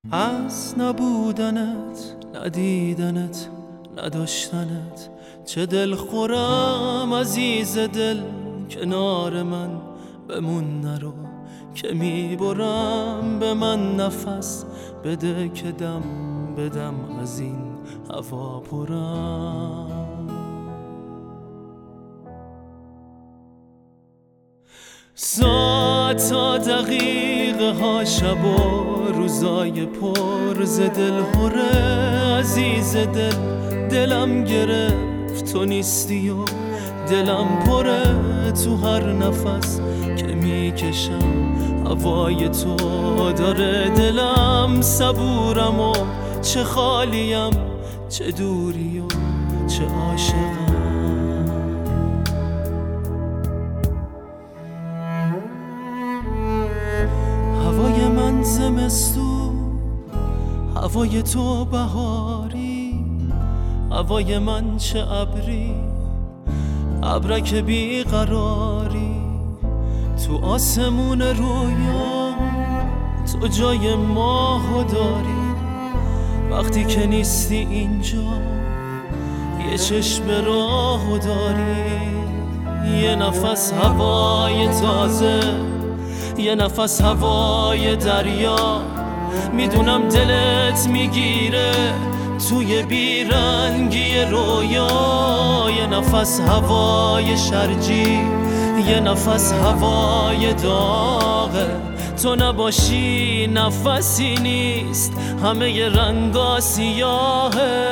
از نبودنت، ندیدنت، نداشتنت چه دل خورم عزیز دل، کنار من بمون نرو که میبرم به من نفس بده که دم بدم از این هوا پرم. ساعت تا دقیقه ها شب و روزای پر ز دل هره عزیز دل، دلم گرفت تو نیستی و دلم پره تو هر نفس که میکشم هوای تو داره دلم، صبورم و چه خالیم چه دوری و چه عاشقم. هوای من زمستون، هوای تو بهاری، هوای من چه ابری، ابرک بیقراری، تو آسمون رویا تو جای ماهو داری، وقتی که نیستی اینجا یه چشم راهو داری، یه نفس هوای تازه، یه نفس هوای دریا، میدونم دلت میگیره توی بیرنگی رویا، یه نفس هوای شرجی، یه نفس هوای داغه، تو نباشی نفسی نیست همه ی رنگا سیاهه.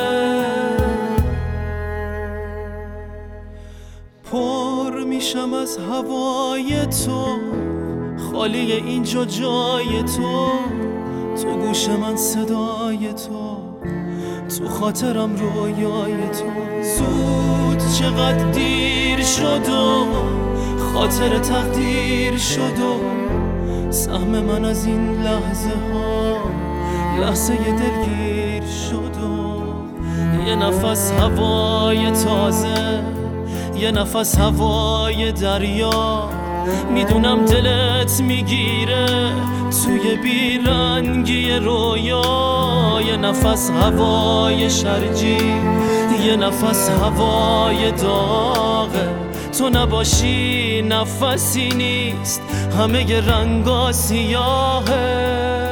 پر میشم از هوای تو، خالی اینجا جای تو، تو گوش من صدای تو، تو خاطرم رویای تو. زود چقدر دیر شد و خاطر تقدیر شد و سهم من از این لحظه ها لحظه دلگیر شد و یه نفس هوای تازه، یه نفس هوای دریا، میدونم دلت میگیره توی بیرنگی رویا، یه نفس هوای شرجی، یه نفس هوای داغه، تو نباشی نفسی نیست همه ی رنگا سیاهه.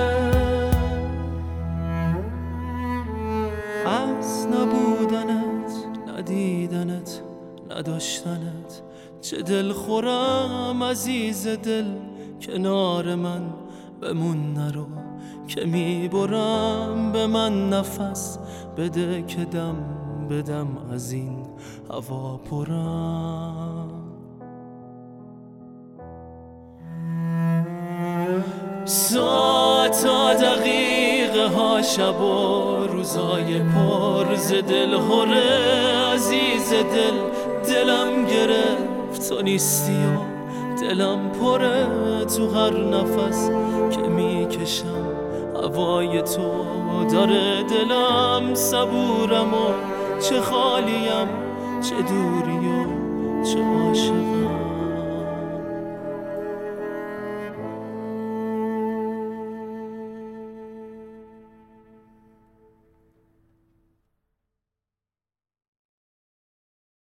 از نبودنت، ندیدنت، نداشتنت چه دل خورم عزیز دل، کنار من بمون نرو که میبرم به من نفس بده که دم بدم از این هوا پرم. ساعت تا دقیقه ها شب و روزای پر ز دل هره عزیز دل، دلم گرفت تو نیستی و دلم پره تو هر نفس که میکشم هوای تو داره دلم، صبورم و چه خالیم چه دوری و چه عاشقم.